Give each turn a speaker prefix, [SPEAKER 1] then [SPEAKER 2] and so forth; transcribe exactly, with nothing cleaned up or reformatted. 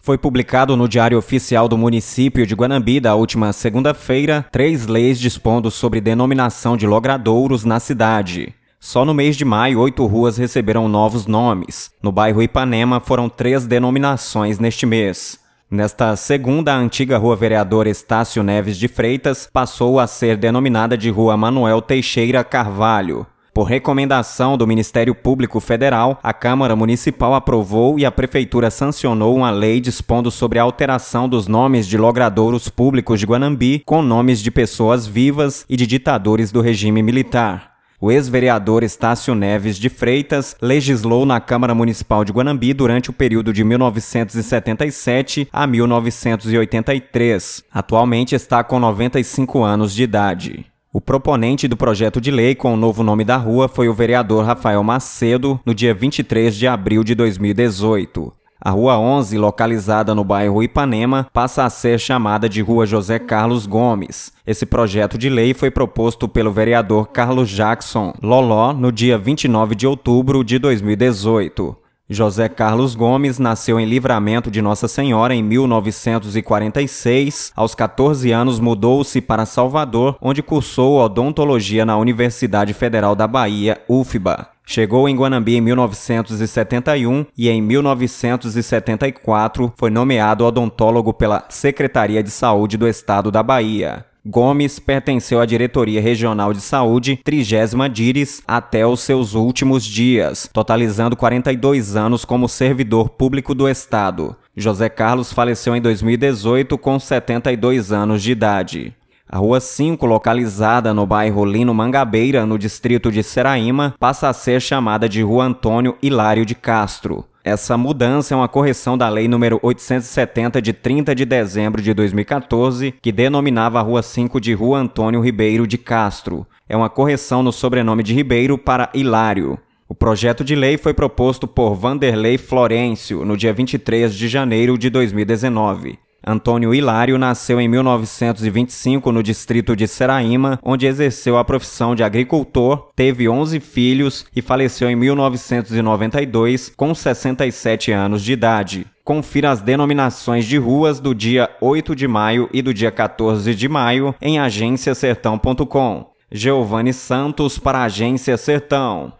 [SPEAKER 1] Foi publicado no Diário Oficial do município de Guanambi da última segunda-feira três leis dispondo sobre denominação de logradouros na cidade. Só no mês de maio, oito ruas receberam novos nomes. No bairro Ipanema foram três denominações neste mês. Nesta segunda, a antiga Rua Vereador Estácio Neves de Freitas passou a ser denominada de Rua Manuel Teixeira Carvalho. Por recomendação do Ministério Público Federal, a Câmara Municipal aprovou e a Prefeitura sancionou uma lei dispondo sobre a alteração dos nomes de logradouros públicos de Guanambi com nomes de pessoas vivas e de ditadores do regime militar. O ex-vereador Estácio Neves de Freitas legislou na Câmara Municipal de Guanambi durante o período de mil novecentos e setenta e sete a mil novecentos e oitenta e três. Atualmente está com noventa e cinco anos de idade. O proponente do projeto de lei com o novo nome da rua foi o vereador Rafael Macedo, no dia vinte e três de abril de dois mil e dezoito. A Rua onze, localizada no bairro Ipanema, passa a ser chamada de Rua José Carlos Gomes. Esse projeto de lei foi proposto pelo vereador Carlos Jackson Loló no dia vinte e nove de outubro de dois mil e dezoito. José Carlos Gomes nasceu em Livramento de Nossa Senhora em mil novecentos e quarenta e seis. Aos catorze anos mudou-se para Salvador, onde cursou odontologia na Universidade Federal da Bahia, U F B A. Chegou em Guanambi em mil novecentos e setenta e um e em mil novecentos e setenta e quatro foi nomeado odontólogo pela Secretaria de Saúde do Estado da Bahia. Gomes pertenceu à Diretoria Regional de Saúde, trigésima DIRES, até os seus últimos dias, totalizando quarenta e dois anos como servidor público do Estado. José Carlos faleceu em dois mil e dezoito com setenta e dois anos de idade. A Rua cinco, localizada no bairro Lino Mangabeira, no distrito de Seraíma, passa a ser chamada de Rua Antônio Hilário de Castro. Essa mudança é uma correção da Lei número oitocentos e setenta, de trinta de dezembro de dois mil e quatorze, que denominava a Rua cinco de Rua Antônio Ribeiro de Castro. É uma correção no sobrenome de Ribeiro para Hilário. O projeto de lei foi proposto por Vanderlei Florencio no dia vinte e três de janeiro de dois mil e dezenove. Antônio Hilário nasceu em mil novecentos e vinte e cinco no distrito de Seraíma, onde exerceu a profissão de agricultor, teve onze filhos e faleceu em mil novecentos e noventa e dois com sessenta e sete anos de idade. Confira as denominações de ruas do dia oito de maio e do dia quatorze de maio em agência sertão ponto com. Giovanni Santos para a Agência Sertão.